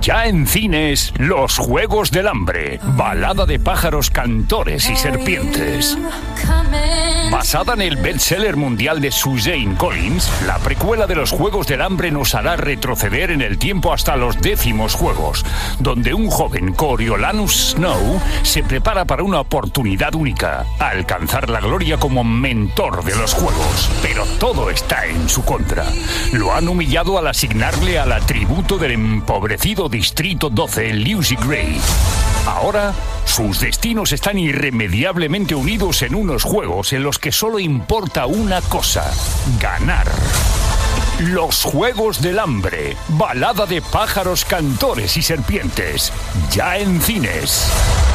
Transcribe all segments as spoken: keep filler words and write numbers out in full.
Ya en cines, Los Juegos del Hambre, balada de pájaros, cantores y serpientes. Basada en el bestseller mundial de Suzanne Collins, la precuela de Los Juegos del Hambre nos hará retroceder en el tiempo hasta los décimos Juegos, donde un joven Coriolanus Snow se prepara para una oportunidad única, alcanzar la gloria como mentor de los Juegos. Pero todo está en su contra. Lo han humillado al asignarle al atributo del empobrecido Distrito doce, Lucy Gray. Ahora, sus destinos están irremediablemente unidos en unos juegos en los que solo importa una cosa: ganar. Los Juegos del Hambre, balada de pájaros, cantores y serpientes, ya en cines.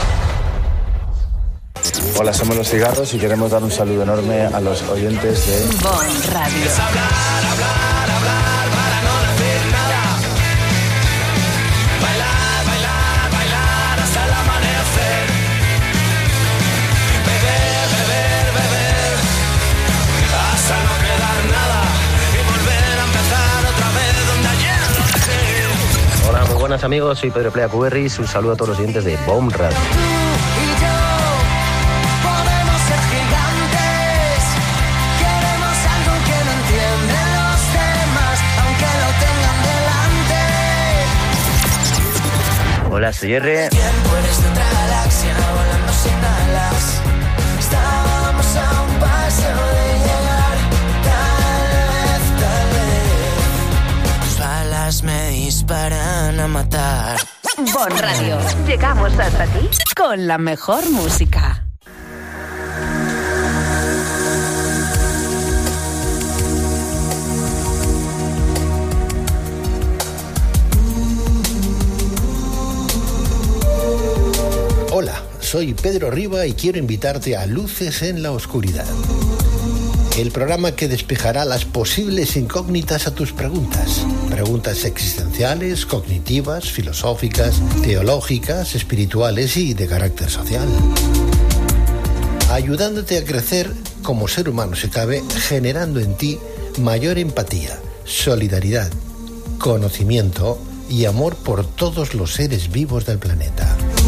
Hola, somos Los Cigarros y queremos dar un saludo enorme a los oyentes de Bon Radio. Hola, muy buenas amigos, soy Pedro Plea Cuberris, un saludo a todos los oyentes de Bon Radio. Hola, soy R. Me disparan a matar. Bon Radio. Llegamos hasta ti con la mejor música. Hola, soy Pedro Riba y quiero invitarte a Luces en la Oscuridad, el programa que despejará las posibles incógnitas a tus preguntas. Preguntas existenciales, cognitivas, filosóficas, teológicas, espirituales y de carácter social. Ayudándote a crecer como ser humano si cabe, generando en ti mayor empatía, solidaridad, conocimiento y amor por todos los seres vivos del planeta.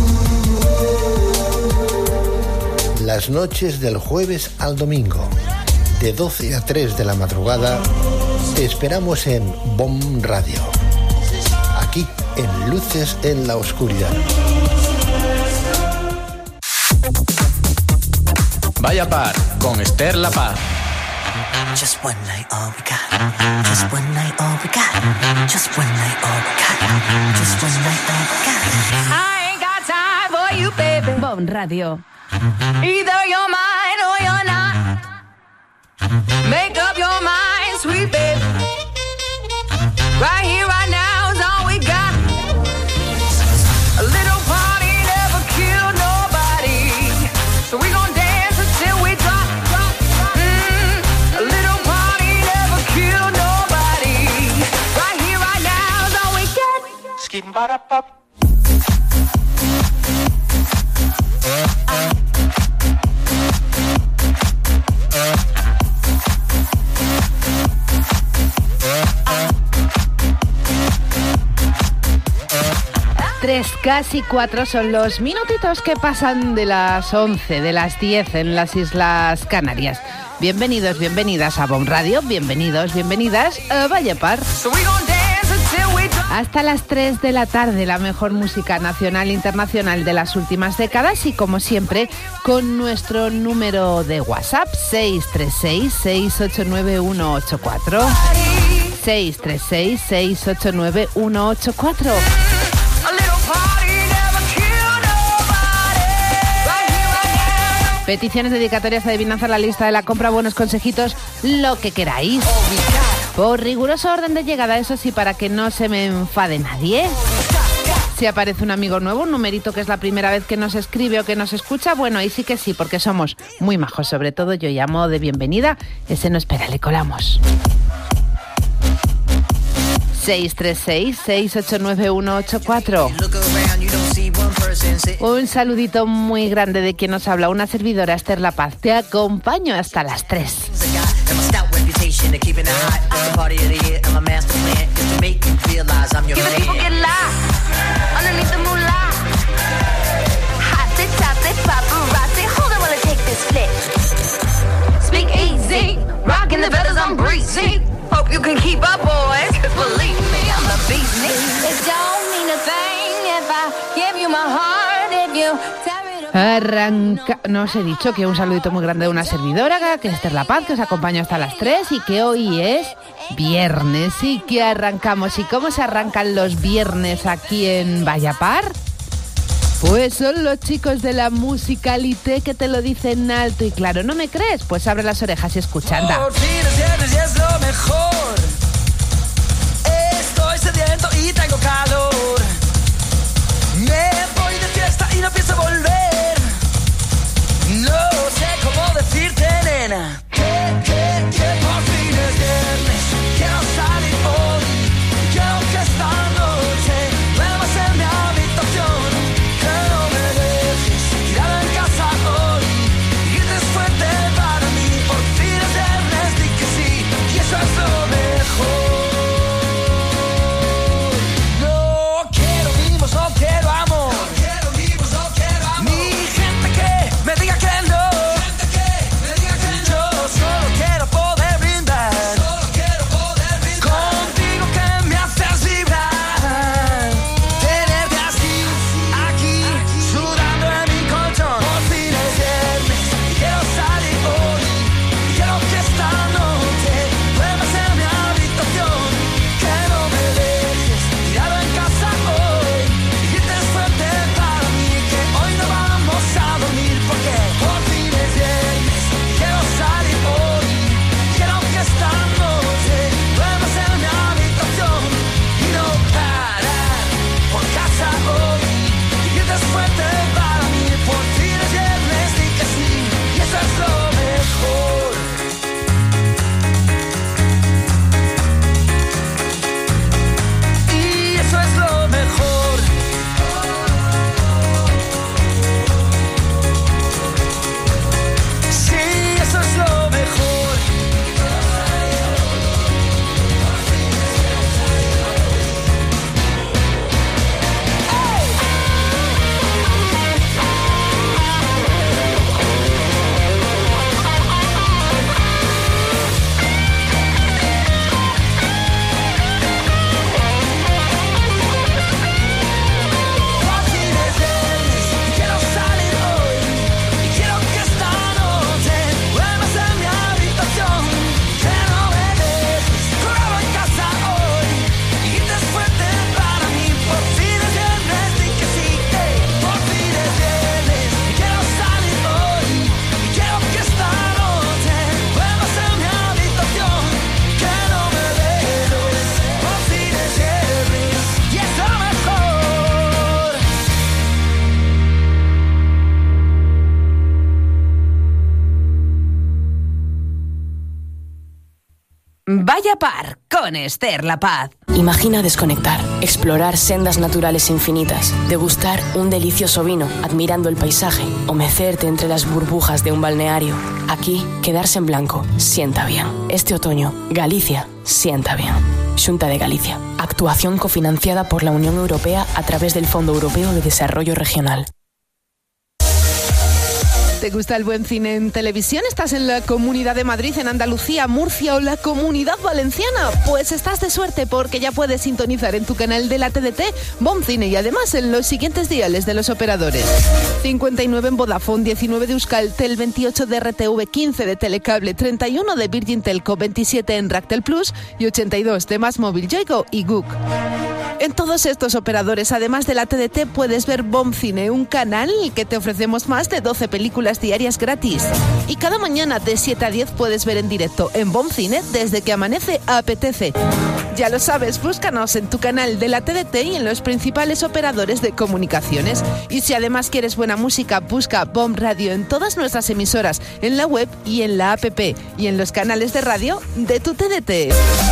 Las noches del jueves al domingo, de doce a tres de la madrugada, te esperamos en Bon Radio, aquí en Luces en la Oscuridad. Vaya Par, con Esther La Paz. Just one night, all we got. Just one night, all we got. Just one night, all we got. Just one night, all we got. I ain't got time for you, baby. Bon Radio. Either you're mine or you're not. Make up your mind, sweet baby. Right here, right now is all we got. A little party never killed nobody, so we gon' dance until we drop, drop, drop. Mm, a little party never killed nobody. Right here, right now is all we get. Skin bada pop. Tres, casi cuatro son los minutitos que pasan de las once, de las diez en las Islas Canarias. Bienvenidos, bienvenidas a Bon Radio, bienvenidos, bienvenidas a Vaya Par. Hasta las tres de la tarde, la mejor música nacional e internacional de las últimas décadas y, como siempre, con nuestro número de WhatsApp seis tres seis, seis ocho nueve, uno ocho cuatro. seis tres seis, seis ocho nueve, uno ocho cuatro. Peticiones, dedicatorias, adivinanzas, la lista de la compra, buenos consejitos, lo que queráis. Por riguroso orden de llegada, eso sí, para que no se me enfade nadie. Si aparece un amigo nuevo, un numerito que es la primera vez que nos escribe o que nos escucha, bueno, ahí sí que sí, porque somos muy majos. Sobre todo yo llamo de bienvenida, ese no espera, le colamos. seis tres seis, seis ocho nueve, uno ocho cuatro. Un saludito muy grande de quien nos habla, una servidora, Esther La Paz. Te acompaño hasta las tres. you can keep up, boys. Believe me, I'm the beast. It don't mean a thing if I give you my heart, if you tell me to... Arranca... No os he dicho que un saludito muy grande de una servidora, que es Esther La Paz, que os acompaña hasta las tres y que hoy es viernes y que arrancamos. ¿Y cómo se arrancan los viernes aquí en Vallapar? Pues son los chicos de la musicalité que te lo dicen alto y claro. ¿No me crees? Pues abre las orejas y escucha, anda. Por fin es viernes y es lo mejor. Estoy sediento y tengo calor. Me voy de fiesta y no pienso volver. No sé cómo decirte, nena, que, que, que por fin es viernes. Quiero salir hoy. Quiero que esta noche duermas en mi habitación. Que no me dejes tirado en casa hoy. Y que es fuerte para mí. Por fin es viernes, di que sí. Y eso es lo mejor. No quiero mimos, no quiero amor. No quiero mimos, no quiero amor. Ni gente que me diga que no. Gente que me diga que no. Yo solo quiero poder brindar. Solo quiero poder brindar. Contigo que me haces vibrar. Tenerte así, aquí, sudando en mi colchón. Por fin es viernes y quiero salir hoy. Y quiero que esta noche duermas en mi habitación. Que no me dejes tirado en casa hoy. Y grites fuerte para mí que hoy no vamos a dormir porque por fin es viernes y quiero salir hoy. Quiero que esta noche duermas en mi habitación y no parar por casa hoy. Y grites fuerte para mí, por fin es viernes, di que sí, y eso es lo mejor. Y eso es lo mejor. Sí, eso es lo mejor. Por fin es viernes y quiero salir hoy. Y quiero que esta noche duermas en mi habitación. Que no me dejes colgado en casa hoy. Y grites fuerte para mí. Por fin es viernes, di que sí. Hey, por fin es viernes y quiero salir hoy. Y quiero que esta noche duermas en mi habitación. Que no me dejes. Por fin es viernes y es lo mejor. Vallapar con Esther La Paz. Imagina desconectar, explorar sendas naturales infinitas, degustar un delicioso vino, admirando el paisaje, o mecerte entre las burbujas de un balneario. Aquí, quedarse en blanco sienta bien. Este otoño, Galicia sienta bien. Xunta de Galicia. Actuación cofinanciada por la Unión Europea a través del Fondo Europeo de Desarrollo Regional. ¿Te gusta el buen cine en televisión? ¿Estás en la Comunidad de Madrid, en Andalucía, Murcia o la Comunidad Valenciana? Pues estás de suerte porque ya puedes sintonizar en tu canal de la T D T Bon Cine y además en los siguientes diales de los operadores. cincuenta y nueve en Vodafone, diecinueve de Euskaltel, veintiocho de R T V, quince de Telecable, treinta y uno de Virgin Telco, veintisiete en Ractel Plus y ochenta y dos de Más Móvil, Yoigo y Guk. En todos estos operadores, además de la T D T, puedes ver Bon Cine, un canal que te ofrecemos más de doce películas diarias gratis. Y cada mañana de siete a diez puedes ver en directo en Bon Cine desde que amanece apetece. Ya lo sabes, búscanos en tu canal de la T D T y en los principales operadores de comunicaciones. Y si además quieres buena música, busca Bon Radio en todas nuestras emisoras, en la web y en la app y en los canales de radio de tu T D T.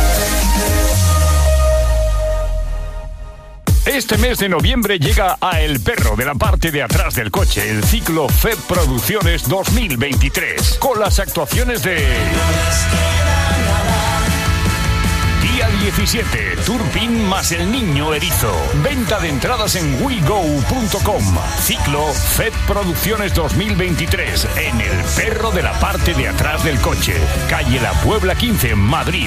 Este mes de noviembre llega a El Perro de la parte de atrás del coche, el ciclo F E P Producciones dos mil veintitrés, con las actuaciones de Día diecisiete, Turpin más el niño erizo. Venta de entradas en we go punto com. Ciclo F E D Producciones dos mil veintitrés en El Perro de la parte de atrás del coche. Calle La Puebla quince, Madrid.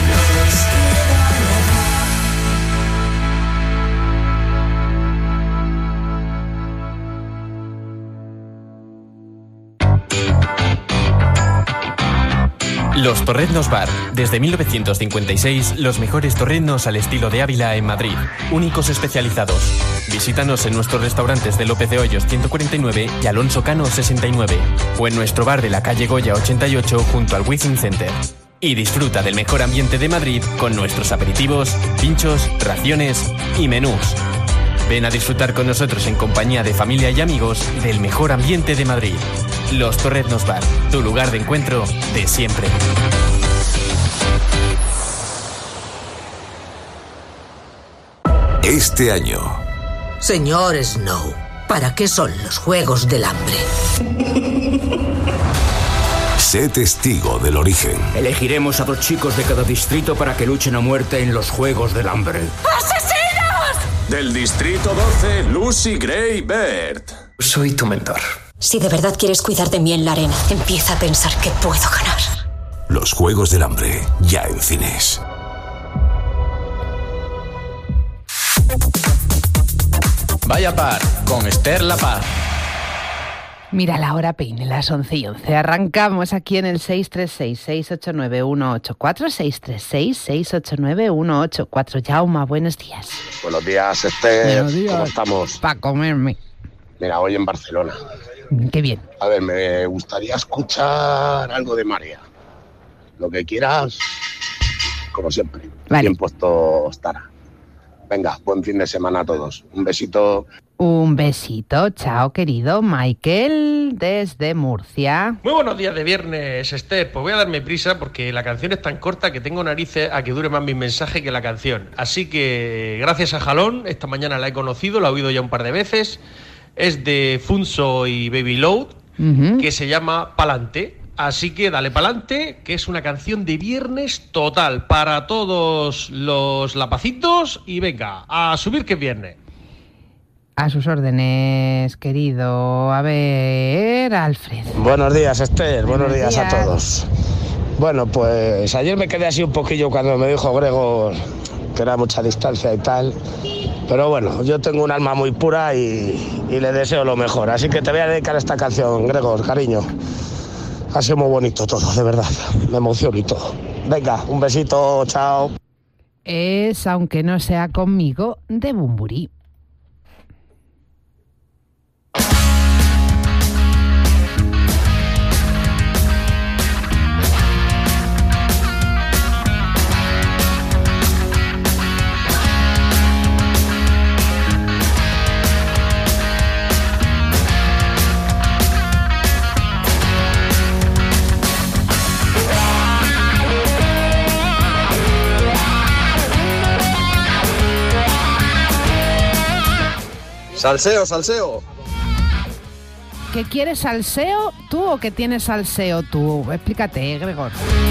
Los Torreznos Bar. Desde mil novecientos cincuenta y seis, los mejores torreznos al estilo de Ávila en Madrid. Únicos especializados. Visítanos en nuestros restaurantes de López de Hoyos ciento cuarenta y nueve y Alonso Cano sesenta y nueve. O en nuestro bar de la calle Goya ochenta y ocho junto al Wizzing Center. Y disfruta del mejor ambiente de Madrid con nuestros aperitivos, pinchos, raciones y menús. Ven a disfrutar con nosotros en compañía de familia y amigos del mejor ambiente de Madrid. Los Torreznos Bar, tu lugar de encuentro de siempre. Este año. Señor Snow, ¿para qué son los Juegos del Hambre? Sé testigo del origen. Elegiremos a dos chicos de cada distrito para que luchen a muerte en los Juegos del Hambre. ¡Asesinos! Del distrito doce, Lucy Gray Bird. Soy tu mentor. Si de verdad quieres cuidar de mí en la arena, empieza a pensar que puedo ganar. Los Juegos del Hambre, ya en cines. Vaya Par, con Esther La Paz. Mira la hora, peine, las once y once. Arrancamos aquí en el seis tres seis, seis ocho nueve, uno ocho cuatro, seis tres seis, seis ocho nueve, uno ocho cuatro. Jauma, buenos días. Buenos días, Esther. Buenos días. ¿Cómo estamos? Para comerme. Mira, hoy en Barcelona. Qué bien. A ver, me gustaría escuchar algo de María. Lo que quieras, como siempre. Vale. Bien puesto estará. Venga, buen fin de semana a todos. Un besito. Un besito, chao querido Michael, desde Murcia. Muy buenos días de viernes, Esther. Pues voy a darme prisa porque la canción es tan corta que tengo narices a que dure más mi mensaje que la canción. Así que gracias a Jalón, esta mañana la he conocido, la he oído ya un par de veces. Es de Funso y Baby Load, uh-huh. que se llama Pa'lante. Así que dale pa'lante, que es una canción de viernes total para todos los lapacitos. Y venga, a subir que es viernes. A sus órdenes, querido. A ver, Alfred. Buenos días, Esther. Buenos, Buenos días, días a todos. Bueno, pues ayer me quedé así un poquillo cuando me dijo Gregor que era mucha distancia y tal. Pero bueno, yo tengo un alma muy pura y, y le deseo lo mejor. Así que te voy a dedicar esta canción, Gregor, cariño. Ha sido muy bonito todo, de verdad. Me emociono y todo. Venga, un besito, chao. Es, aunque no sea conmigo, de Bumburi. Salseo, salseo. ¿Que quieres salseo tú o que tienes salseo tú? Explícate, Gregor.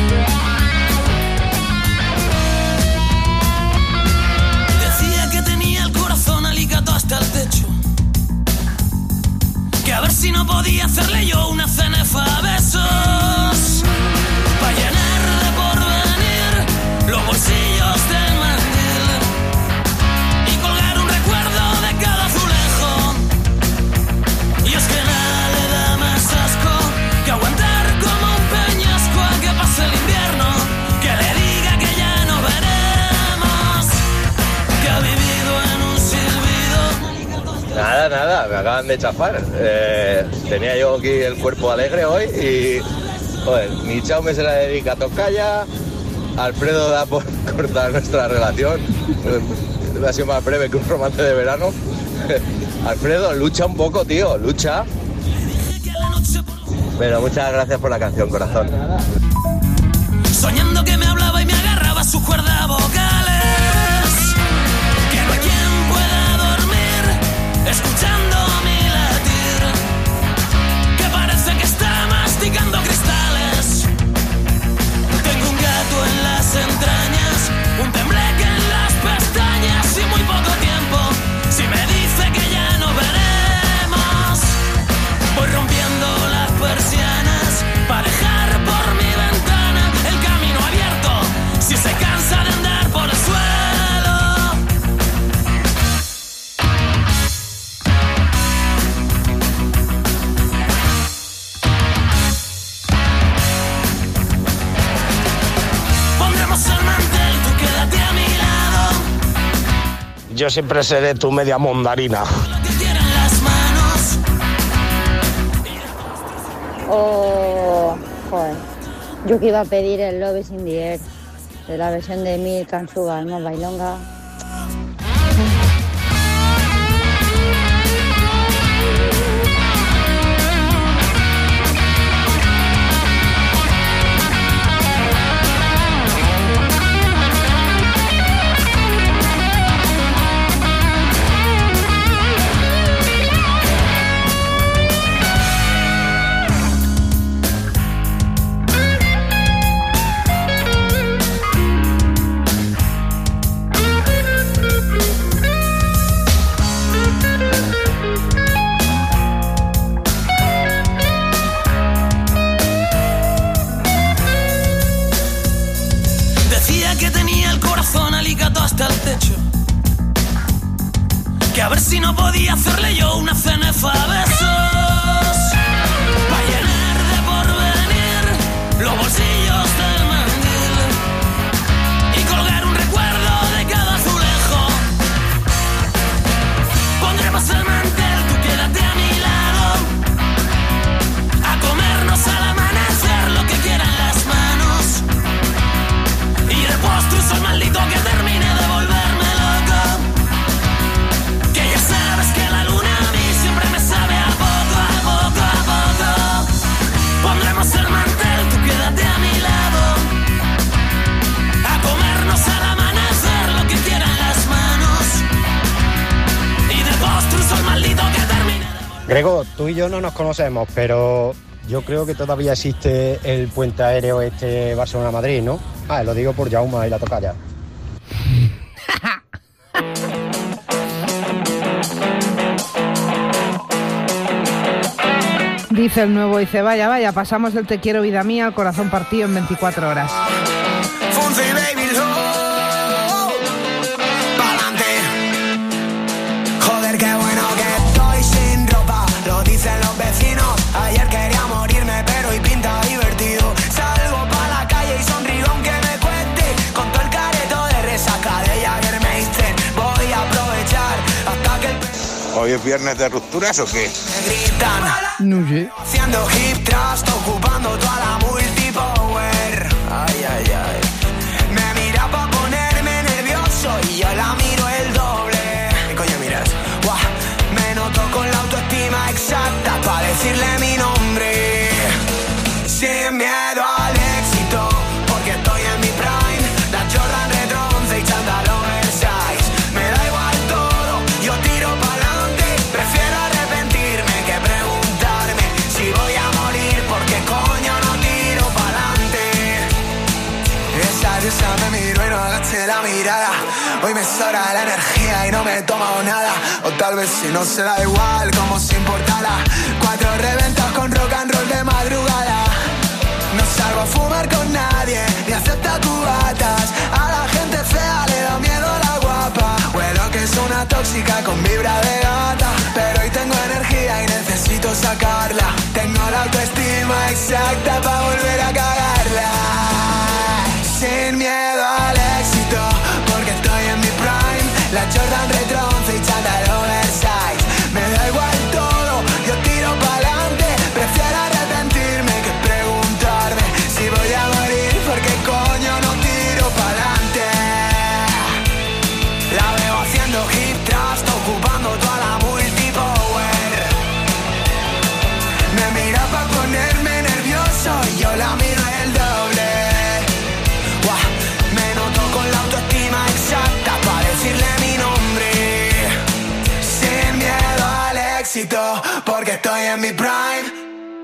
Decía que tenía el corazón alicato hasta el techo, que a ver si no podía hacerle yo una cenefa a besos, para llenar de porvenir los bolsillos del mandil y colgar un recuerdo de cada azulejo. Y es que nada le da más asco que aguantar como un peñasco a que pase el invierno, que le diga que ya no veremos, que ha vivido en un silbido. Nada, nada, me acaban de chafar. Eh, tenía yo aquí el cuerpo alegre hoy y, joder, mi Chaume se la dedica a Tocaya, Alfredo da por cortar nuestra relación. Ha sido más breve que un romance de verano. Alfredo, lucha un poco, tío, lucha. Pero muchas gracias por la canción, corazón. Soñando que me hablaba y me agarraba sus cuerdas vocales, que no hay quien pueda dormir escuchando mi latir, que parece que está masticando cristales. Tengo un gato en las entrañas, un tembleque en yo siempre seré tu media mondarina. Oh, joder. Yo que iba a pedir el Love is in the Air de la versión de Milk and Sugar, más bailonga. Hasta el techo, que a ver si no podía hacerle yo una cenefa a besos, pa' llenar de porvenir los bolsillos del mandil y colgar un recuerdo de cada azulejo. Pondremos el mantel, tú quédate a mi lado, a comernos al amanecer lo que quieran las manos, y de postre un sol maldito que termine de volverme loco, que ya sabes que la luna a mí siempre me sabe a poco, a poco, a poco. Pondremos el mantel, tú quédate a mi lado, a comernos al amanecer lo que quieran las manos, y de postre un sol maldito que termine de volverme. Grego, tú y yo no nos conocemos, pero yo creo que todavía existe el puente aéreo este Barcelona-Madrid, ¿no? Ah, lo digo por Jaume y la tocaya. Dice el nuevo, dice, vaya, vaya, pasamos del te quiero vida mía al corazón partido en veinticuatro horas. Joder, qué bueno que estoy sin ropa, lo dicen los vecinos. Ayer quería morirme, pero hoy pinta divertido. Salgo pa' la calle y sonrío aunque me cueste, con todo el careto de resaca de Jägermeister. Voy a aprovechar hasta que el... ¿Hoy es viernes de rupturas o qué? No sé. Haciendo hip thrust, ocupando toda la multipower. Ay, ay, ay. Me mira pa' ponerme nervioso y yo la miro el doble. ¿Qué coño miras? Guau, me noto con la autoestima exacta pa' decirle mi nombre. Sin miedo al éxito, porque estoy en mi prime. La Jordan Retro once y chándal oversize. Me da igual todo, yo tiro pa'lante. Prefiero arrepentirme que preguntarme si voy a morir, porque coño no tiro pa'lante. Esa diosa me miro y no agaché la mirada. Hoy me sobra la energía y no me he tomado nada. O tal vez si no se da igual, como si importara. Cuatro reventas con rock and roll de madrugada. No salgo a fumar con nadie, ni acepta cubatas. A la gente fea le da miedo la guapa. Bueno, que es una tóxica con vibra de gata, pero hoy tengo energía y necesito sacarla. Tengo la autoestima exacta para volver a cagarla. Sin miedo al éxito, porque estoy en mi prime. La Jordan Retro once y chándal oversize. Me da igual todo, yo tiro pa'lante. Prefiero arrepentirme que preguntarme si voy a morir, porque coño no tiro pa'lante. La veo haciendo hip thrust, ocupando toda la multipower. Me mira pa' ponerme nervioso y yo la miro el doble. Guau, me noto con la autoestima exacta pa' decirle mi nombre. Sin miedo al éxito, porque estoy en mi prime.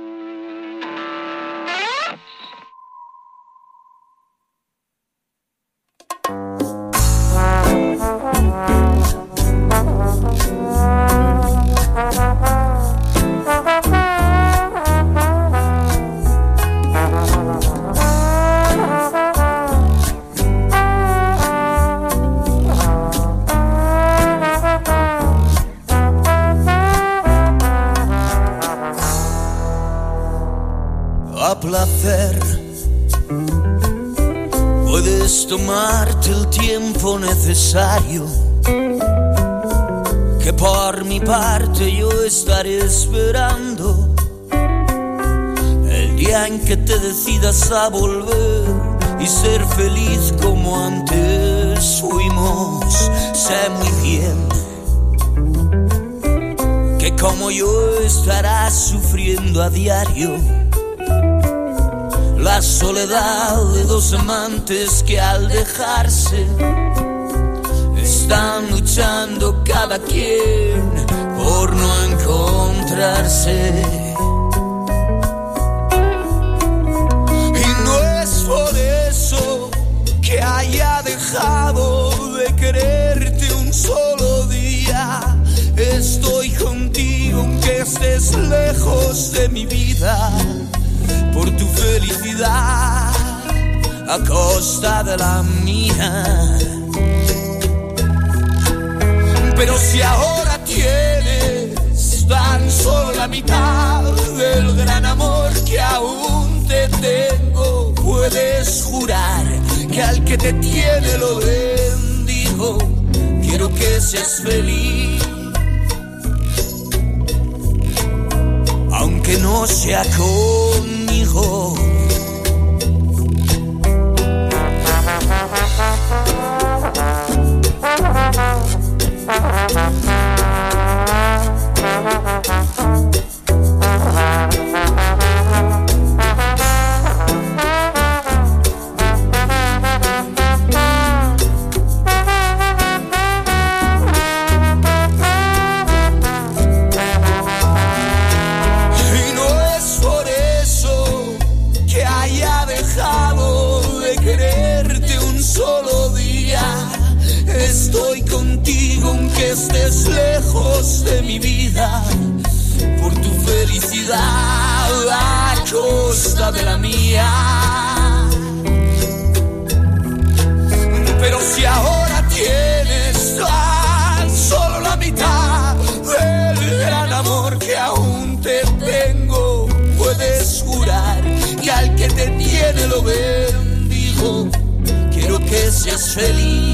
A placer, puedes tomarte el tiempo necesario que por mi parte yo estaré esperando el día en que te decidas a volver y ser feliz como antes fuimos. Sé muy bien que como yo estarás sufriendo a diario la soledad de dos amantes que al dejarse están luchando cada quien por no encontrarse. Y no es por eso que haya dejado de quererte un solo día. Estoy contigo aunque estés lejos de mi vida, por tu felicidad a costa de la mía. Pero si ahora tienes tan solo la mitad del gran amor que aún te tengo, puedes jurar que al que te tiene lo bendigo. Quiero que seas feliz, aunque no sea conmigo. Estoy contigo aunque estés lejos de mi vida, por tu felicidad a costa de la mía. Pero si ahora tienes tan solo la mitad del gran amor que aún te tengo, puedes jurar que al que te tiene lo bendigo. Quiero que seas feliz.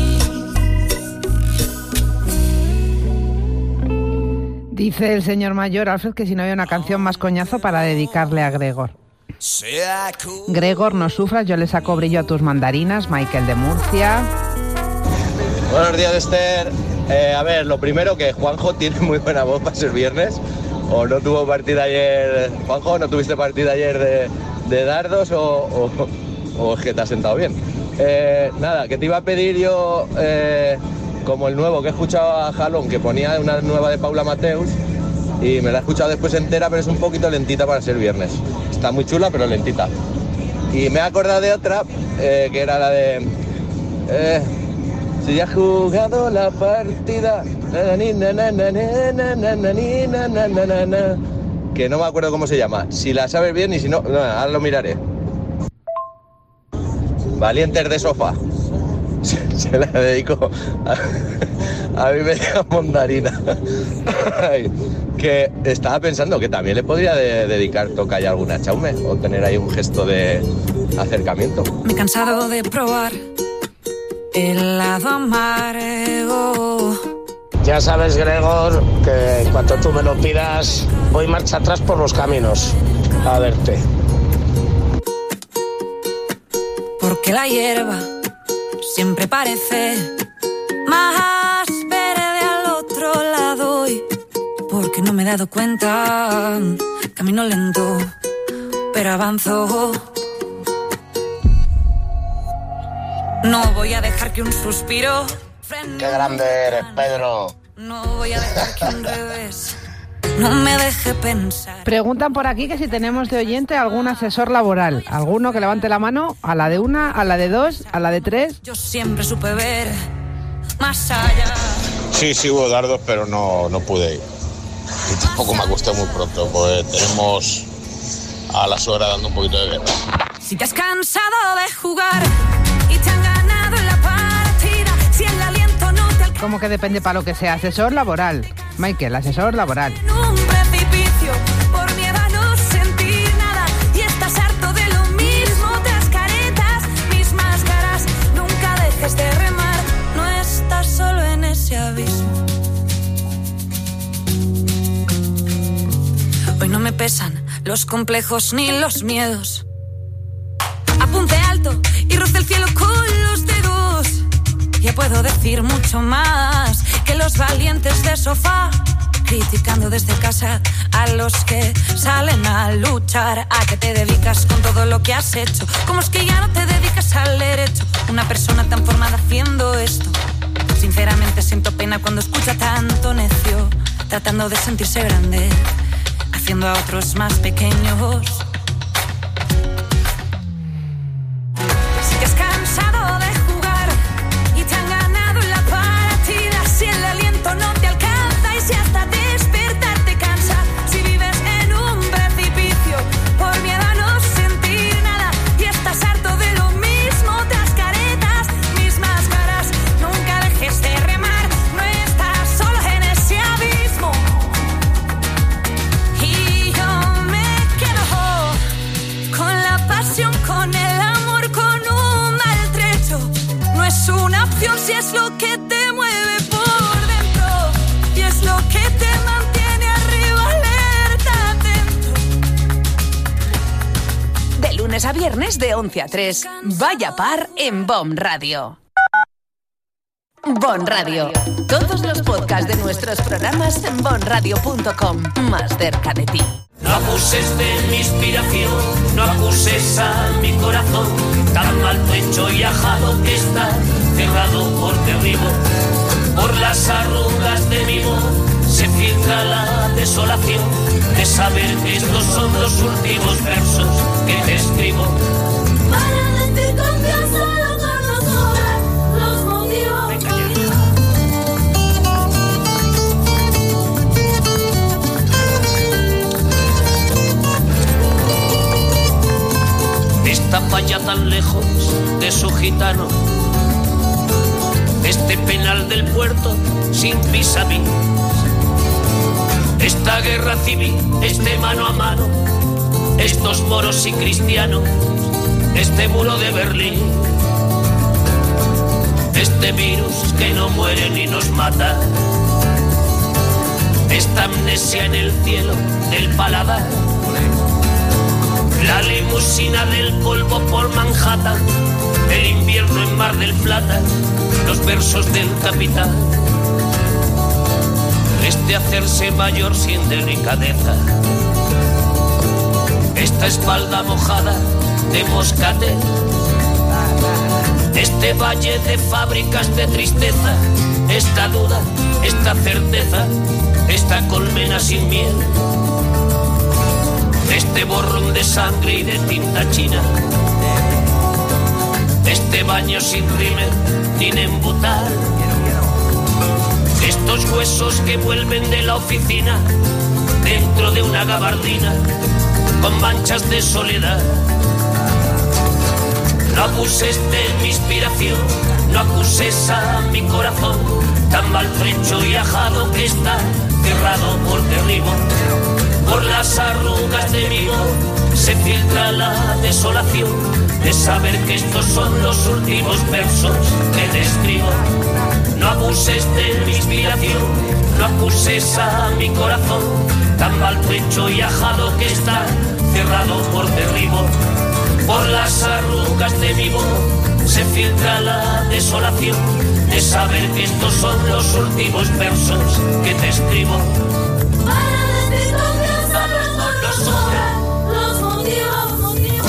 Dice el señor mayor, Alfred, que si no había una canción más coñazo para dedicarle a Gregor. Gregor, no sufras, yo le saco brillo a tus mandarinas. Michael de Murcia. Buenos días, Esther. Eh, a ver, lo primero, que Juanjo tiene muy buena voz para ser viernes. ¿O no tuvo partida ayer? Juanjo, ¿no tuviste partida ayer de, de dardos o, o, o es que te has sentado bien? Eh, nada, que te iba a pedir yo... Eh, como el nuevo que he escuchado a Jalón, que ponía una nueva de Paula Mateus, y me la he escuchado después entera, pero es un poquito lentita para ser viernes. Está muy chula, pero lentita. Y me he acordado de otra, eh, que era la de... Eh, si ya has jugado la partida... Que no me acuerdo cómo se llama. Si la sabes bien y si no, no ahora lo miraré. Valientes de sofá. Se la dedico a, a mi media mandarina. Que estaba pensando que también le podría de, dedicar tocaya alguna chaume o tener ahí un gesto de acercamiento. Me he cansado de probar el lado amargo. Ya sabes, Gregor, que en cuanto tú me lo pidas, voy marcha atrás por los caminos a verte. Porque la hierba siempre parece más verde al otro lado y porque no me he dado cuenta, camino lento, pero avanzo. No voy a dejar que un suspiro frene. ¡Qué grande eres, Pedro! No voy a dejar que un revés no me deje pensar. Preguntan por aquí que si tenemos de oyente algún asesor laboral. Alguno que levante la mano, a la de una, a la de dos, a la de tres. Yo siempre supe ver más allá. Sí, sí hubo dardos, pero no, no pude ir. Y tampoco me acosté muy pronto, pues tenemos a la suegra dando un poquito de guerra. Si te has cansado de jugar y te han ganado en la partida, si el aliento no te alcanza. Como que depende para lo que sea. Asesor laboral. Michael, asesor laboral. En un precipicio, por miedo a no sentir nada, y estás harto de lo mismo, otras caretas, mismas caras. Nunca dejes de remar, no estás solo en ese abismo. me pesan los complejos ni los miedos. Apunte alto y roce el cielo con los dedos. Ya puedo decir mucho más que los valientes de sofá, criticando desde casa a los que salen a luchar. ¿A qué te dedicas con todo lo que has hecho? ¿Cómo es que ya no te dedicas al derecho? Una persona tan formada haciendo esto. Sinceramente siento pena cuando escucho a tanto necio, tratando de sentirse grande, haciendo a otros más pequeños. Si te has cansado de jugar y te han ganado en la partida, si el aliento no te alcanza y si hasta despertar te cansa, si vives en un precipicio por miedo a no sentir nada y estás harto de lo mismo, otras caretas, mismas caras, nunca dejes de remar, no estás solo en ese abismo. Y yo me quedo con la pasión, con el amor, con un maltrecho. No es una opción si es lo que te mueve por dentro y es lo que te mantiene arriba, alerta, atento. De lunes a viernes de once a tres, Vaya Par en Bon Radio. Bon Radio. Todos los podcasts de nuestros programas en bon radio punto com. Más cerca de ti. No acuses de mi inspiración, no acuses a mi corazón, tan mal hecho y ajado que está cerrado por derribo. Por las arrugas de mi voz se filtra la desolación de saber que estos son los últimos versos que te escribo. Para decir confianza lo conocerás, los motivos. Esta falla tan lejos de su gitano, este penal del puerto sin vis a vis, esta guerra civil, este mano a mano, estos moros y cristianos, este muro de Berlín, este virus que no muere ni nos mata, esta amnesia en el cielo del paladar, la limusina del polvo por Manhattan, el invierno en Mar del Plata, los versos del capitán, este hacerse mayor sin delicadeza, esta espalda mojada de moscatel, este valle de fábricas de tristeza, esta duda, esta certeza, esta colmena sin miel, este borrón de sangre y de tinta china, este baño sin rímel ni embutar, estos huesos que vuelven de la oficina dentro de una gabardina con manchas de soledad. No acuses de mi inspiración, no acuses a mi corazón, tan maltrecho y ajado que está cerrado por derribo. Por las arrugas de mi voz se filtra la desolación de saber que estos son los últimos versos que te escribo. No abuses de mi inspiración, no acuses a mi corazón, tan maltrecho y ajado que está cerrado por derribo. Por las arrugas de mi voz se filtra la desolación de saber que estos son los últimos versos que te escribo. Los motivos, motivos.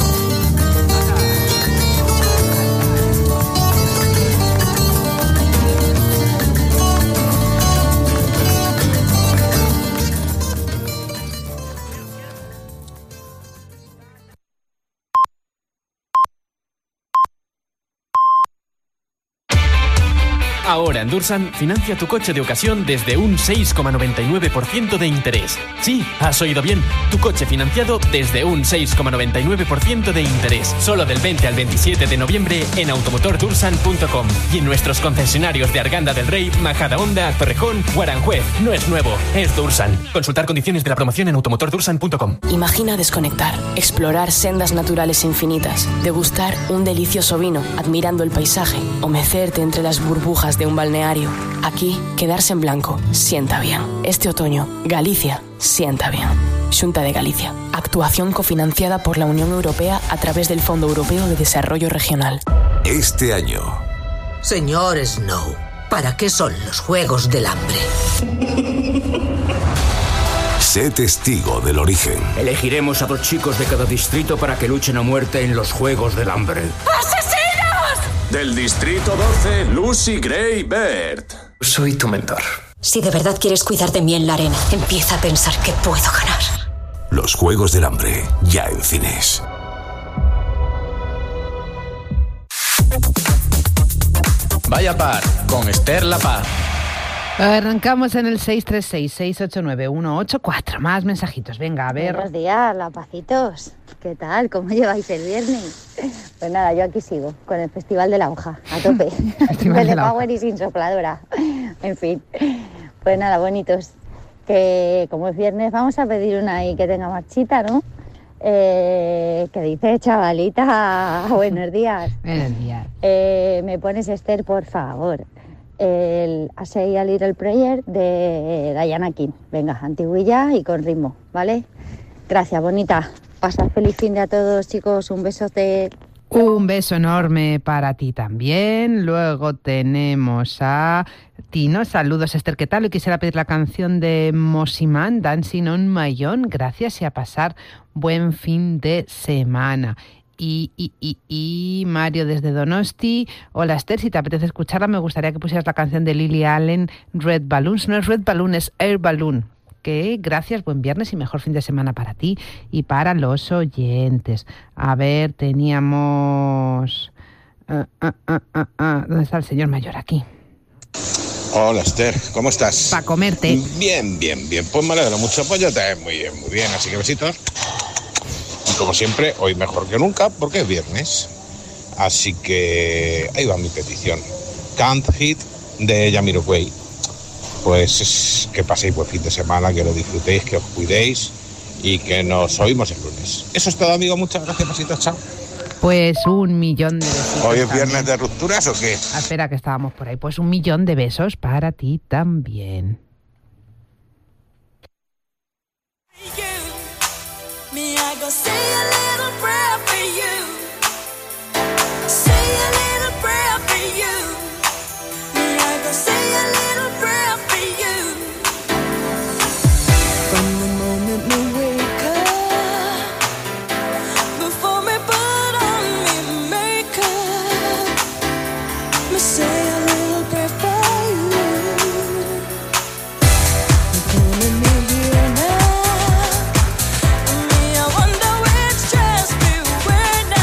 Ahora en Dursan, financia tu coche de ocasión desde un seis coma noventa y nueve por ciento de interés. Sí, has oído bien. Tu coche financiado desde un seis coma noventa y nueve por ciento de interés. Solo del veinte al veintisiete de noviembre en automotor dursan punto com y en nuestros concesionarios de Arganda del Rey, Majadahonda, Torrejón o Aranjuez. No es nuevo, es Dursan. Consultar condiciones de la promoción en automotor dursan punto com. Imagina desconectar, explorar sendas naturales infinitas, degustar un delicioso vino, admirando el paisaje o mecerte entre las burbujas de un balneario. Aquí, quedarse en blanco sienta bien. Este otoño, Galicia sienta bien. Xunta de Galicia. Actuación cofinanciada por la Unión Europea a través del Fondo Europeo de Desarrollo Regional. Este año. Señor Snow, ¿para qué son los Juegos del Hambre? Sé testigo del origen. Elegiremos a dos chicos de cada distrito para que luchen a muerte en los Juegos del Hambre. ¡Asesinos! Del distrito doce, Lucy Gray Baird. Soy tu mentor. Si de verdad quieres cuidar de mí en la arena, empieza a pensar que puedo ganar. Los Juegos del Hambre, ya en cines. Vaya Par, con Esther La Paz. Arrancamos en el seis tres seis, seis ocho nueve, uno ocho cuatro. Más mensajitos, venga, a ver. Buenos días, lapacitos. ¿Qué tal? ¿Cómo lleváis el viernes? Pues nada, yo aquí sigo, con el Festival de la Hoja, a tope. Festival de la Power y sin sopladora. En fin. Pues nada, bonitos. Que como es viernes vamos a pedir una ahí que tenga marchita, ¿no? Eh, que dice, chavalita, buenos días. Buenos días. Eh, me pones, Esther, por favor, el A Say a Little Prayer de Diana King. Venga, antiguilla y con ritmo, ¿vale? Gracias, bonita. Pasad feliz fin de a todos, chicos. Un besote. Un beso enorme para ti también. Luego tenemos a Tino. Saludos, Esther, ¿qué tal? Hoy quisiera pedir la canción de Mosiman, Dancing on My Own. Gracias y a pasar buen fin de semana. Y, y, y, y Mario desde Donosti. Hola, Esther, si te apetece escucharla, me gustaría que pusieras la canción de Lily Allen, Red Balloons. No es Red Balloon, es Air Balloon. Que gracias, buen viernes y mejor fin de semana para ti y para los oyentes. A ver, teníamos... Uh, uh, uh, uh, uh. ¿Dónde está el señor mayor? Aquí. Hola, Esther, ¿cómo estás? Para comerte. Bien, bien, bien. Pues me alegro mucho. Pues yo también muy bien, muy bien. Así que besitos. Y como siempre, hoy mejor que nunca porque es viernes. Así que ahí va mi petición. Can't Hit de Jamiroquai. Pues que paséis buen fin de semana, que lo disfrutéis, que os cuidéis y que nos oímos el lunes. Eso es todo, amigo. Muchas gracias, besitos, chao. Pues un millón de besos. ¿Hoy es viernes de rupturas o qué? Ah, espera, que estábamos por ahí. Pues un millón de besos para ti también. When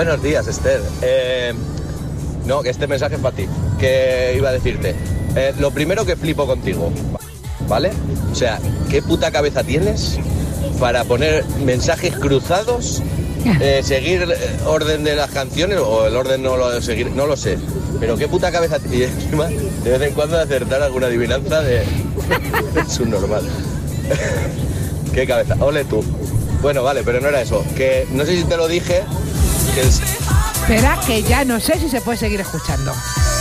Buenos días, Esther. Eh, no, que este mensaje es para ti. Que iba a decirte. Eh, lo primero que flipo contigo, ¿vale? O sea, ¿qué puta cabeza tienes para poner mensajes cruzados, eh, seguir el orden de las canciones o el orden no lo seguir, no lo sé? Pero qué puta cabeza tienes, y encima de vez en cuando acertar alguna adivinanza de, de subnormal. Qué cabeza, ole tú. Bueno, vale, pero no era eso. Que no sé si te lo dije. Que el... Espera, que ya no sé si se puede seguir escuchando.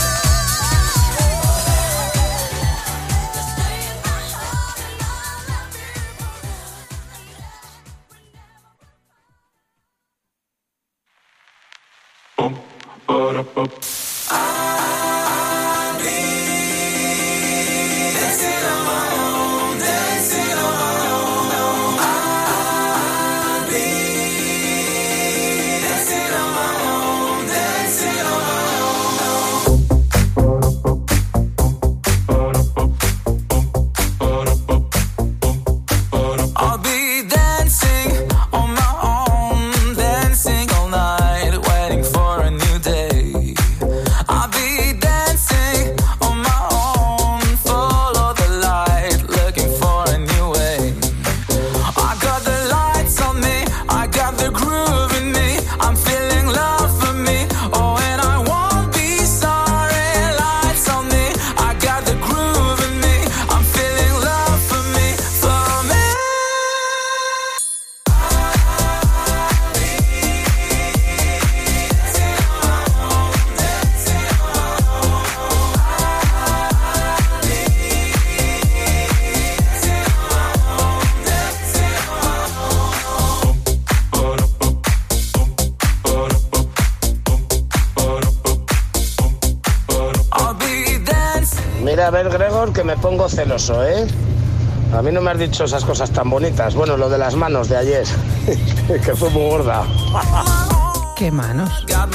Mira, a ver, Gregor, que me pongo celoso, ¿eh? A mí no me has dicho esas cosas tan bonitas. Bueno, lo de las manos de ayer, que fue muy gorda. ¿Qué manos?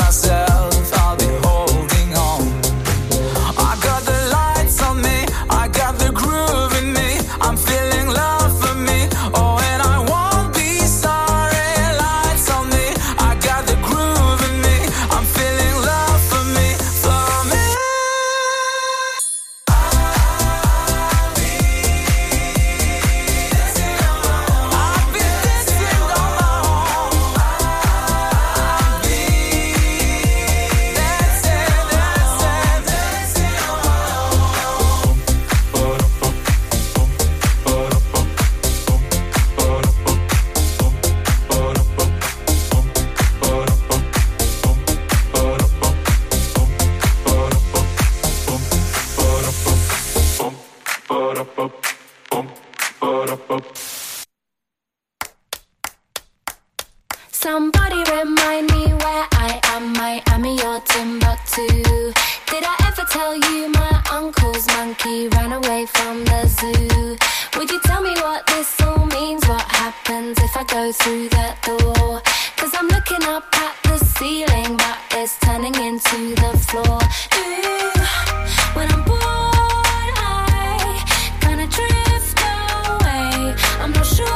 Somebody remind me where I am, Miami or Timbuktu. Did I ever tell you my uncle's monkey ran away from the zoo? Would you tell me what this all means? What happens if I go through that door? Cause I'm looking up at the ceiling, but it's turning into the floor. Ooh, when I'm bored I kinda drift away. I'm not sure.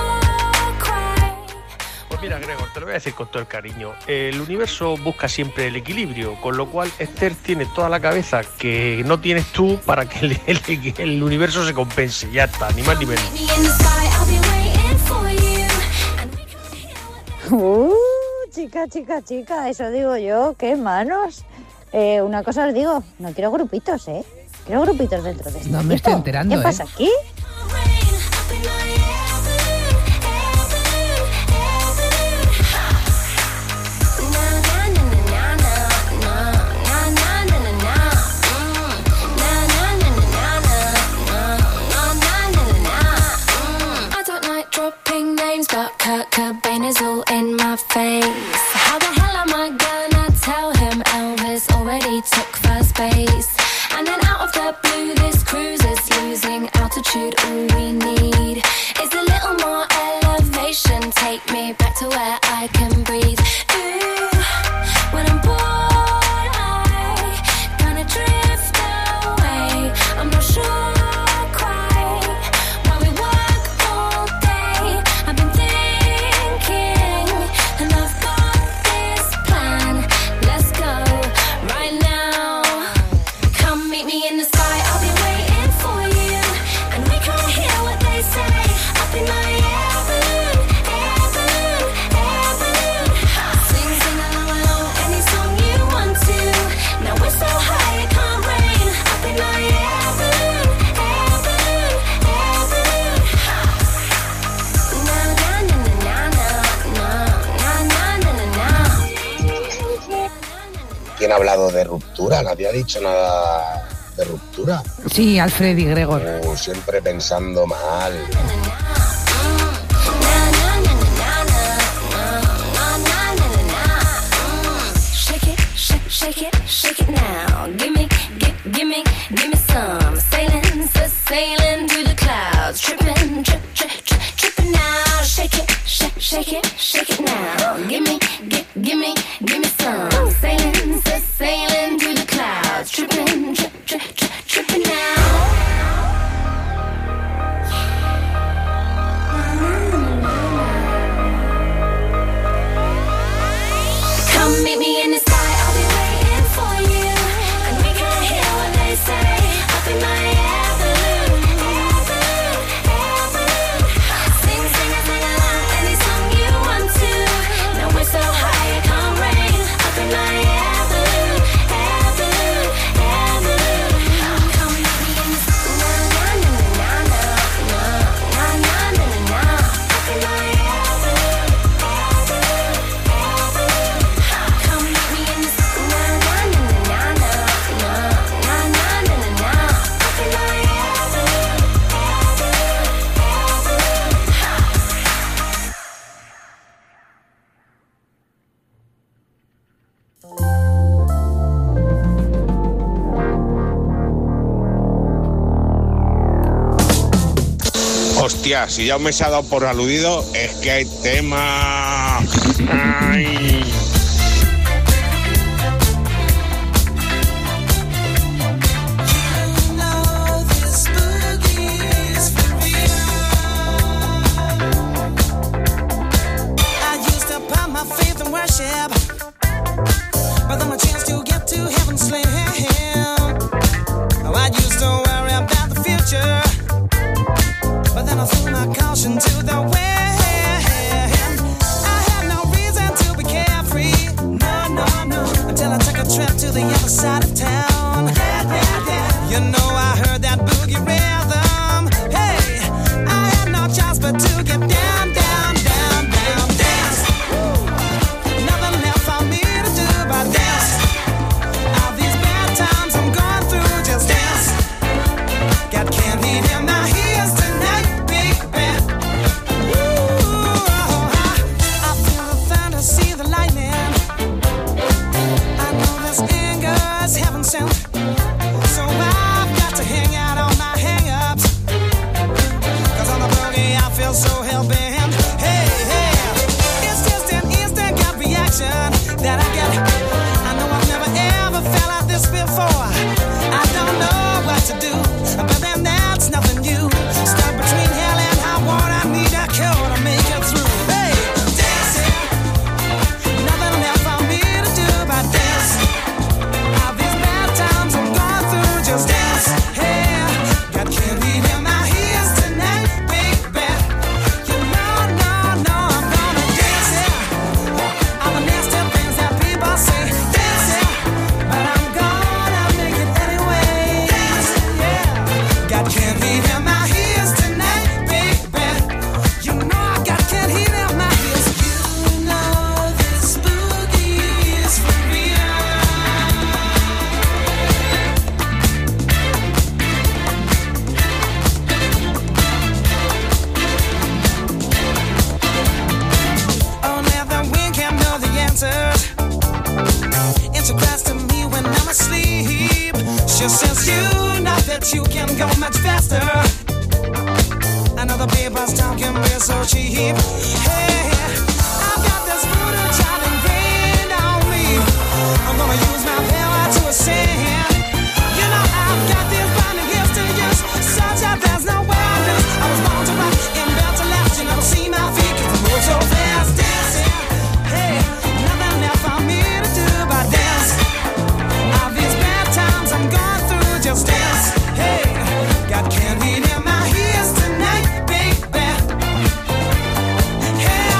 Mira, Gregor, te lo voy a decir con todo el cariño. El universo busca siempre el equilibrio, con lo cual Esther tiene toda la cabeza que no tienes tú para que el, el, el universo se compense. Ya está, ni más ni menos. Uh, chica, chica, chica, eso digo yo, qué manos. Eh, una cosa os digo, no quiero grupitos, ¿eh? Quiero grupitos dentro de esto. No me estoy enterando, ¿Qué ¿eh? pasa aquí? But Kurt Cobain is all in my face. How the hell am I gonna tell him Elvis already took first base? And then out of the blue this cruise is losing altitude ¿quién ha hablado de ruptura? Nadie ha dicho nada de ruptura. Sí, Alfred y Gregor. Uh, siempre pensando mal. Shake it, shake it now. Give me, give, give me, give me some. Sailing, sailing through the clouds. Tripping, trip, trip, trip, tripping now. Shake it, shake, shake it, shake it now. Give me, give, give me, give me some. Sailing, sailing through the clouds. Tripping, trip, trip, trip, tripping now. Come meet me in the sky. I'll be waiting for you, and we can hear what they say up in my air balloon, air balloon, air balloon. Sing, sing, and sing along any song you want to. Now we're so high it can't rain up in my air balloon, air balloon, air balloon. Come meet me in the sky. Na na na na na na na na na na. Up in my air balloon, air balloon, air balloon. Come meet me in the sky. Hostia, si ya me se ha dado por aludido, es que hay tema. Ay. But then my chance to get to heaven slim. I used to worry about the future, but then I threw my caution to the wind. I had no reason to be carefree, no, no, no, until I took a trip to the other side of town. Yeah, yeah, yeah. You know I heard that boogie rhythm. Hey, I had no choice but to get down, down, down, down, dance. Nothing left for me to do but dance. All these bad times I'm going through, just dance. Got candy in my ears tonight, big band. Ooh, I, I feel the thunder, see the lightning. I know this anger is heaven sent, so I've got to hang out on my hang-ups. 'Cause on the boogie I feel so hell-bent. Hey, hey, it's just an instant gut reaction that I get. I know I've never ever felt like this before. I don't know what to do, but then that's nothing new. Stuck between hell and high water, I need a cure to make it through. Hey, dancing, nothing left for me to do but dance. All these bad times I'm going through, just dance. Hey, got candy in my ears tonight, baby. You know, no, no, I'm gonna dance, yeah. All the nasty things that people say, dance, yeah. But I'm gonna make it anyway. Dance, yeah. Got candy in my ears tonight, baby. You know I got candy in my ears. You know this boogie is for real. Oh, now the wind can't know the answers. It's a cries to me when I'm asleep. She says you know that you can go much faster. I know the papers talking real so cheap. Hey, I've got this voodoo child ingrained on me. I'm gonna use my power to ascend. You know I've got these blinding gifts to use, such that there's no way I lose. I was born to rock and built to last. You never see my feet 'cause I move so fast. Dancing, hey, nothing left for me to do but dance. All these bad times I'm going through, just dance. Hey, got candy in my ears tonight, baby. Hey,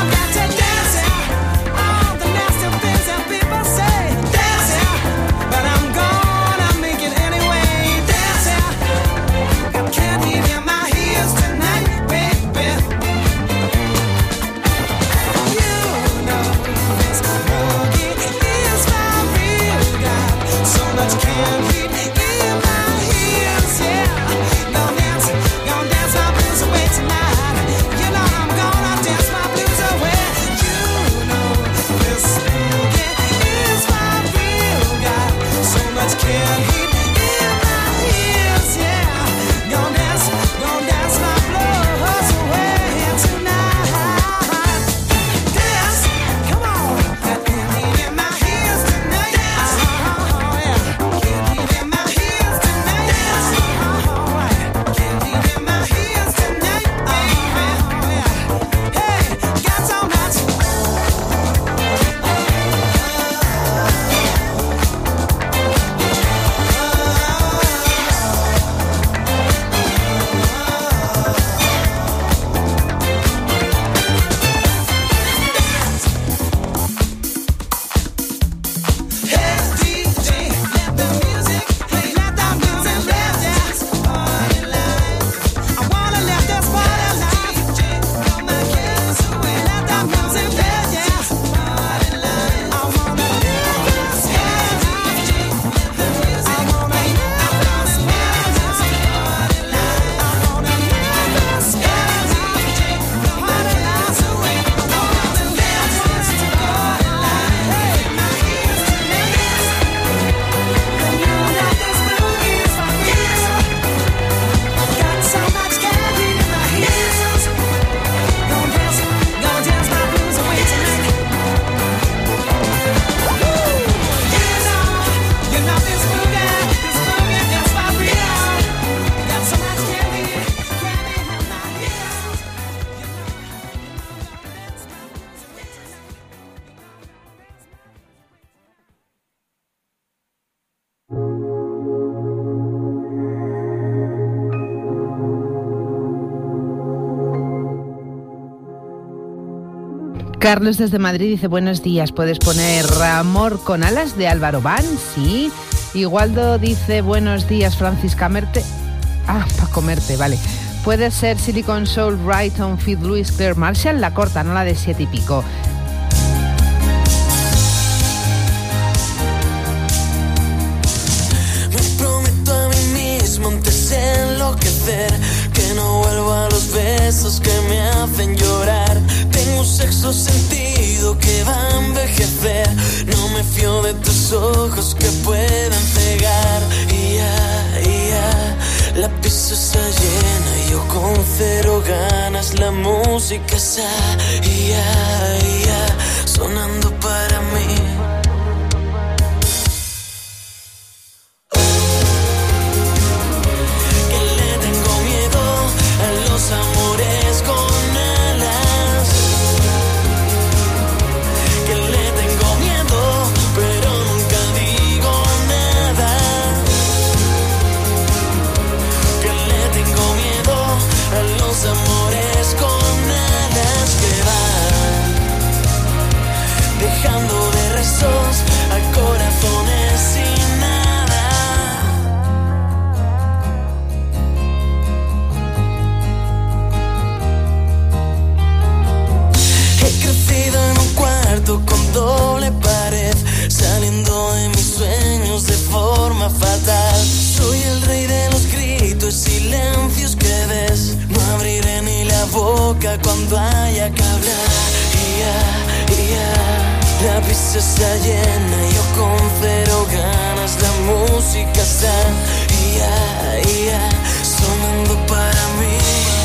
Carlos desde Madrid dice, buenos días, ¿puedes poner Amor con alas de Álvaro Van? Sí. Igualdo dice, buenos días, Francisca Merte. Ah, para comerte, vale. Puede ser Silicon Soul, Right on Feed, Louis Claire Marshall, la corta, no la de siete y pico. Me prometo a mí mismo antes de enloquecer que no vuelvo a los besos que me hacen llorar. Tengo un sexto sentido que va a envejecer. No me fío de tus ojos que pueden cegar. Y ya, y ya, la pista está llena y yo con cero ganas. La música está, y ya, y ya, sonando para mí. Amores con alas, que le tengo miedo, pero nunca digo nada, que le tengo miedo a los amores con alas que van dejando de restos a corazones sin nada. En un cuarto con doble pared, saliendo de mis sueños de forma fatal. Soy el rey de los gritos, silencios que ves. No abriré ni la boca cuando haya que hablar. Y ya, y ya, la pista está llena y yo con cero ganas. La música está, y ya, y ya, sonando para mí.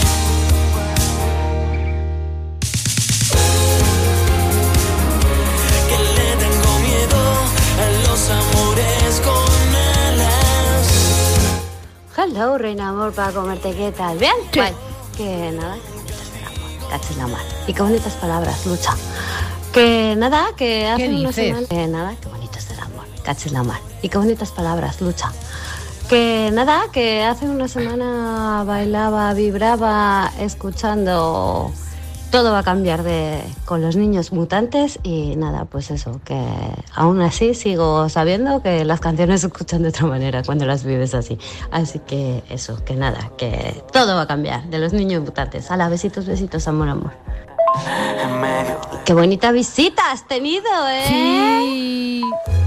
Amores con alas. Hello, reina amor, para comerte, ¿qué tal? ¿Bien? Sí. Guay. Que nada, que bonitas del amor, caches la mar. Y qué bonitas palabras, Lucha. Que nada, que hace una semana... Que nada, qué bonitas del amor, caches la mar. Y qué bonitas palabras, Lucha. Que nada, que hace una semana bailaba, vibraba, escuchando... Todo va a cambiar de con los niños mutantes y nada, pues eso, que aún así sigo sabiendo que las canciones se escuchan de otra manera cuando las vives así. Así que eso, que nada, que todo va a cambiar de los niños mutantes. Hala, besitos, besitos, amor, amor. Qué bonita visita has tenido, ¿eh? Sí.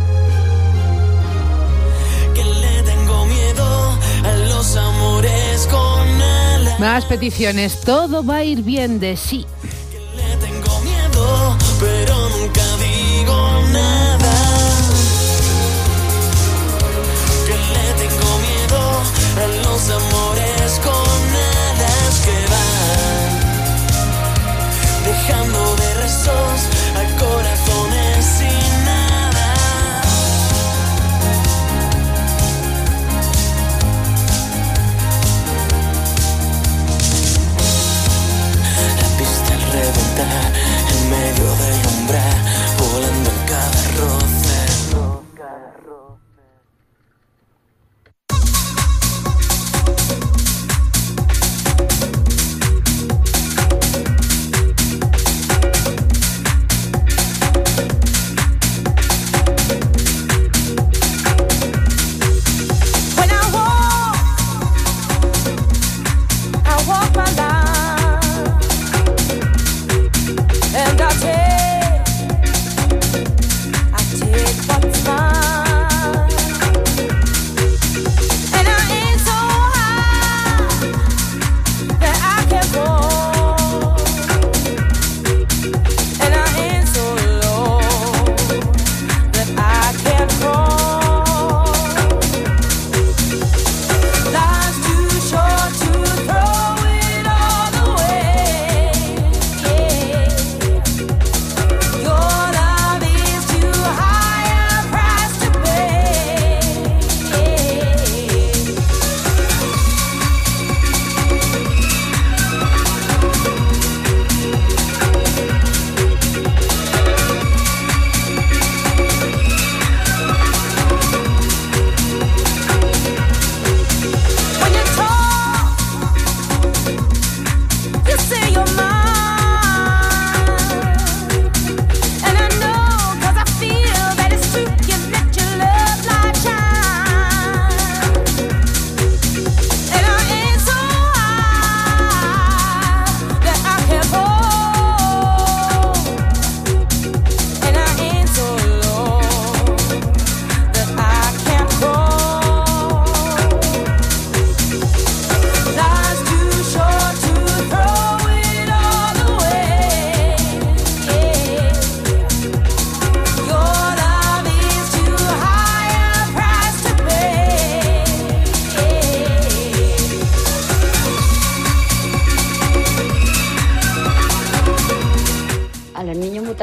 Que le tengo miedo a los amores con alas. Más peticiones, todo va a ir bien de sí. Que le tengo miedo, pero nunca digo nada. Que le tengo miedo a los amores con alas que van dejando de restos a corazones sin nada. Reventar en medio del umbral, volando en cada roce. When I walk, I walk my life. And I take, I take what's mine.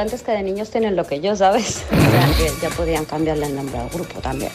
antes que de niños tienen lo que yo, ¿sabes? O sea, que ya podían cambiarle el nombre al grupo también.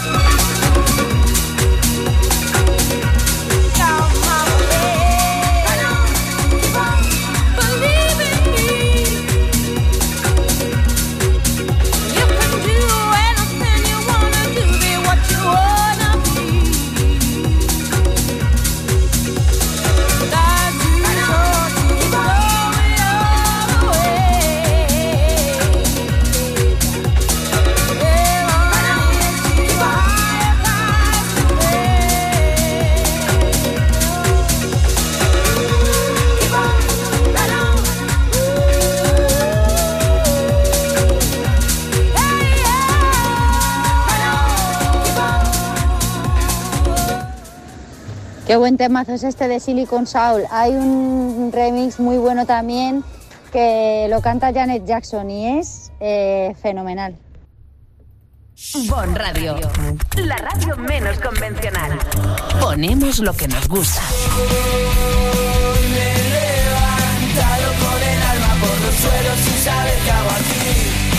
Qué buen temazo es este de Silicon Soul. Hay un remix muy bueno también que lo canta Janet Jackson y es eh, fenomenal. Bon Radio, la radio menos convencional. Ponemos lo que nos gusta. Me he levantado con el alma por los suelos sin saber qué hago aquí.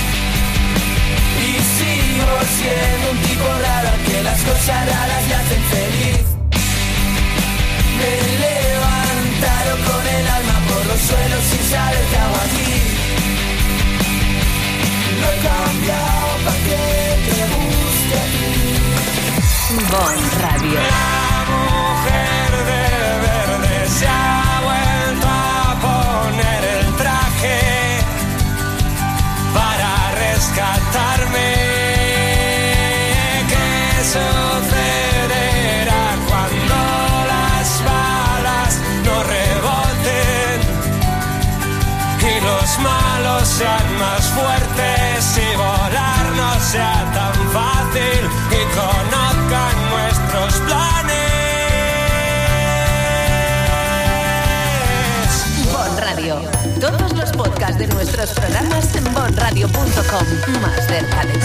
Y sigo siendo un tipo raro al que las cosas raras le hacen feliz. Me he levantado con el alma por los suelos sin saber qué hago aquí. Lo he cambiado para que te guste a ti. Bon Radio. La mujer de verde se ha vuelto a poner el traje para rescatarme. ¿Qué sucederá cuando las balas no reboten y los malos sean más fuertes y volar no sea tan fácil y conozcan nuestros planes? Bon Radio. Todos los podcasts de nuestros programas en bon radio punto com. Más cerca de ti.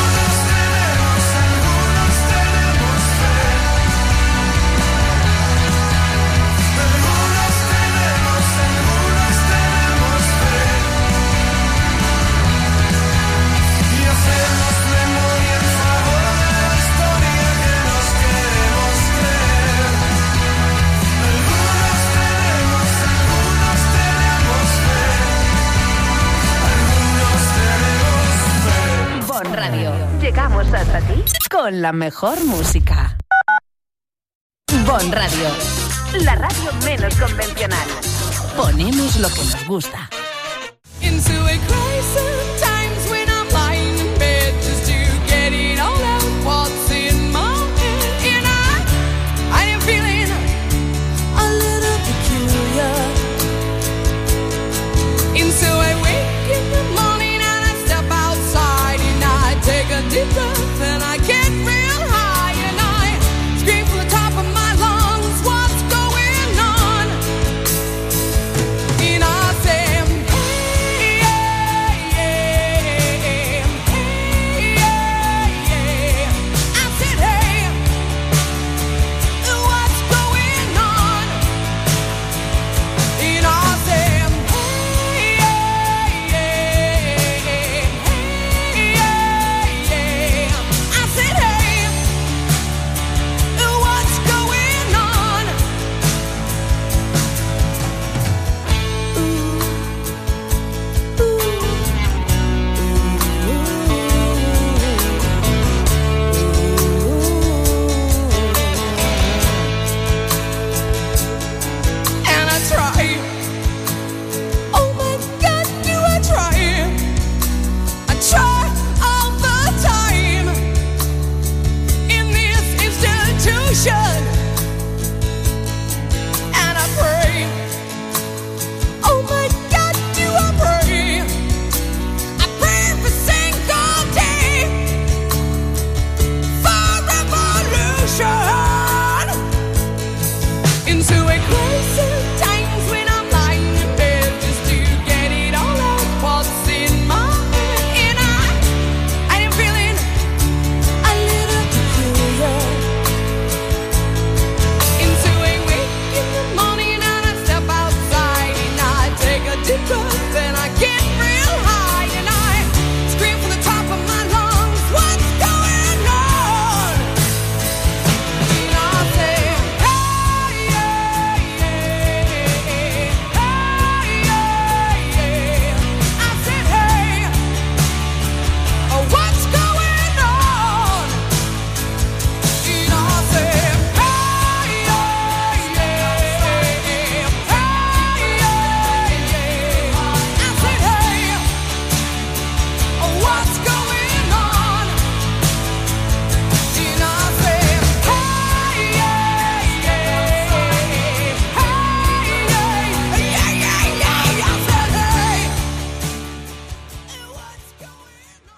Radio. Llegamos hasta ti con la mejor música. Bon Radio, la radio menos convencional. Ponemos lo que nos gusta. Into a crisis, times when I'm lying in bed just to get it all out what's in my head. And I, I am feeling a little peculiar. And so I wake in the morning and I step outside and I take a deep breath and I can't